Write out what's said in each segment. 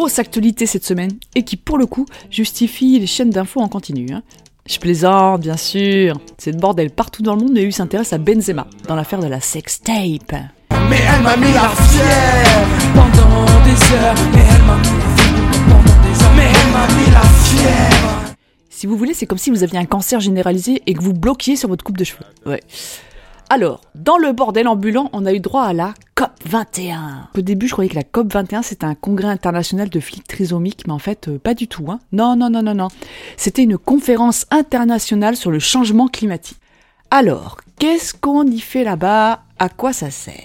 grosse actualité cette semaine et qui, pour le coup, justifie les chaînes d'infos en continu. Je plaisante, bien sûr. C'est le bordel partout dans le monde, mais lui s'intéresse à Benzema, dans l'affaire de la sextape. Mais elle m'a mis la fièvre pendant des heures. Mais elle m'a mis la fièvre pendant des heures. Mais elle m'a mis la fièvre. Si vous voulez, c'est comme si vous aviez un cancer généralisé et que vous bloquiez sur votre coupe de cheveux. Ouais. Alors, dans le bordel ambulant, on a eu droit à la COP21. Au début, je croyais que la COP21, c'était un congrès international de flics trisomiques, mais en fait, pas du tout. Non. C'était une conférence internationale sur le changement climatique. Alors, qu'est-ce qu'on y fait là-bas ? À quoi ça sert ?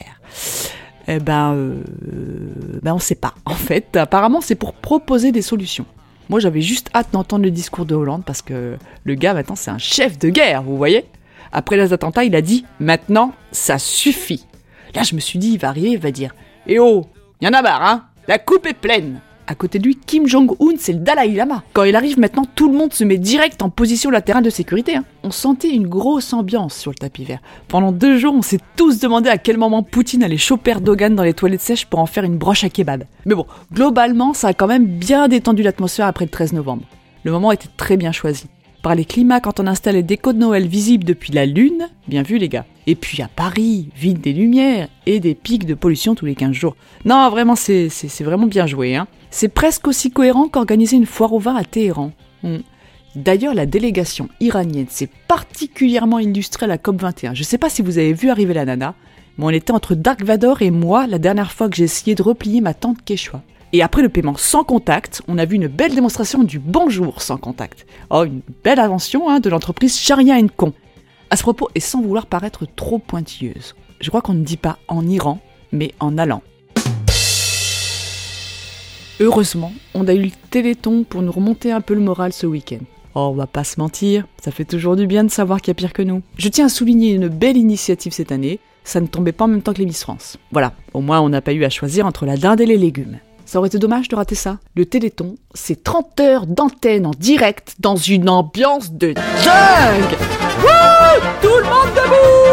On sait pas. En fait, apparemment, c'est pour proposer des solutions. Moi, j'avais juste hâte d'entendre le discours de Hollande parce que le gars, maintenant, c'est un chef de guerre, vous voyez ? Après les attentats, il a dit « Maintenant, ça suffit ». Là, je me suis dit, il va arriver, il va dire « Eh oh, y en a marre, la coupe est pleine ». À côté de lui, Kim Jong-un, c'est le Dalai Lama. Quand il arrive maintenant, tout le monde se met direct en position latérale de sécurité. On sentait une grosse ambiance sur le tapis vert. Pendant 2 jours, on s'est tous demandé à quel moment Poutine allait choper Erdogan dans les toilettes sèches pour en faire une broche à kebab. Mais bon, globalement, ça a quand même bien détendu l'atmosphère après le 13 novembre. Le moment était très bien choisi. Par les climats quand on installe les décos de Noël visibles depuis la Lune, bien vu les gars. Et puis à Paris, ville des lumières et des pics de pollution tous les 15 jours. Non, vraiment, c'est vraiment bien joué. C'est presque aussi cohérent qu'organiser une foire au vin à Téhéran. D'ailleurs, la délégation iranienne s'est particulièrement illustrée à la COP21. Je sais pas si vous avez vu arriver la nana, mais on était entre Dark Vador et moi la dernière fois que j'ai essayé de replier ma tente Quechua. Et après le paiement sans contact, on a vu une belle démonstration du bonjour sans contact. Oh, une belle invention de l'entreprise Sharia & Co. À ce propos, et sans vouloir paraître trop pointilleuse, je crois qu'on ne dit pas en Iran, mais en allant. Heureusement, on a eu le Téléthon pour nous remonter un peu le moral ce week-end. Oh, on va pas se mentir, ça fait toujours du bien de savoir qu'il y a pire que nous. Je tiens à souligner une belle initiative cette année, ça ne tombait pas en même temps que les Miss France. Voilà, au moins on n'a pas eu à choisir entre la dinde et les légumes. Ça aurait été dommage de rater ça. Le Téléthon, c'est 30 heures d'antenne en direct dans une ambiance de dingue. Wouh ! Tout le monde debout !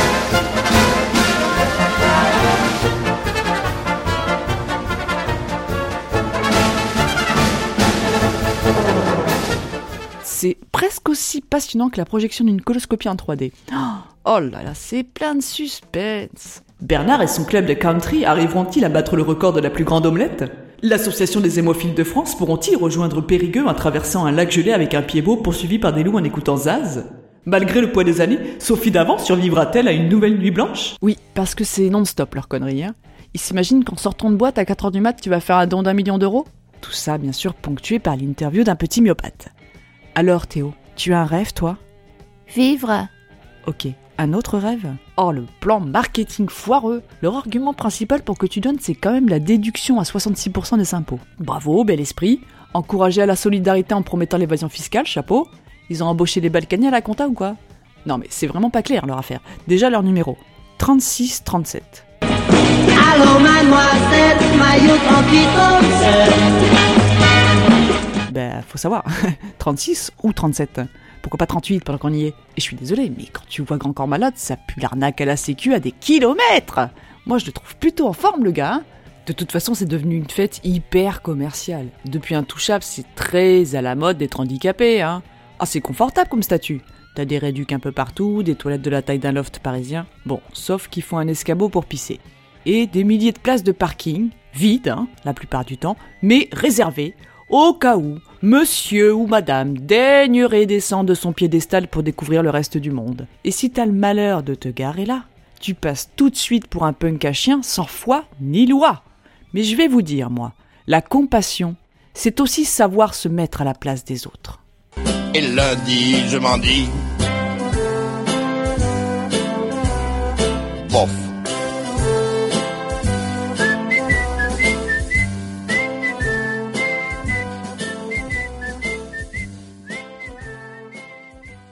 C'est presque aussi passionnant que la projection d'une coloscopie en 3D. Oh là là, c'est plein de suspense. Bernard et son club de country arriveront-ils à battre le record de la plus grande omelette ? L'association des hémophiles de France pourront-ils rejoindre Périgueux en traversant un lac gelé avec un pied-beau poursuivi par des loups en écoutant Zaz ? Malgré le poids des années, Sophie Davant survivra-t-elle à une nouvelle nuit blanche ? Oui, parce que c'est non-stop leur connerie. Ils s'imaginent qu'en sortant de boîte à 4h du mat, tu vas faire un don d'1 million d'euros ? Tout ça, bien sûr, ponctué par l'interview d'un petit myopathe. Alors Théo, tu as un rêve, toi ? Vivre. Ok. Un autre rêve ? Oh, le plan marketing foireux. Leur argument principal pour que tu donnes, c'est quand même la déduction à 66% des impôts. Bravo, bel esprit. Encourager à la solidarité en promettant l'évasion fiscale, chapeau. Ils ont embauché les Balkany à la compta ou quoi ? Non mais c'est vraiment pas clair leur affaire. Déjà leur numéro, 3637. Allô mademoiselle, maillot 38 faut savoir, 36 ou 37 ? Pourquoi pas 38 pendant qu'on y est ? Et je suis désolée, mais quand tu vois Grand Corps Malade, ça pue l'arnaque à la sécu à des kilomètres. Moi, je le trouve plutôt en forme, le gars. De toute façon, c'est devenu une fête hyper commerciale. Depuis Intouchable, c'est très à la mode d'être handicapé. Ah, c'est confortable comme statut. T'as des réducs un peu partout, des toilettes de la taille d'un loft parisien. Bon, sauf qu'ils font un escabeau pour pisser. Et des milliers de places de parking, vides, la plupart du temps, mais réservées, au cas où monsieur ou madame daignerait descendre de son piédestal pour découvrir le reste du monde. Et si t'as le malheur de te garer là, tu passes tout de suite pour un punk à chien sans foi ni loi. Mais je vais vous dire, moi, la compassion, c'est aussi savoir se mettre à la place des autres. Et lundi, je m'en dis,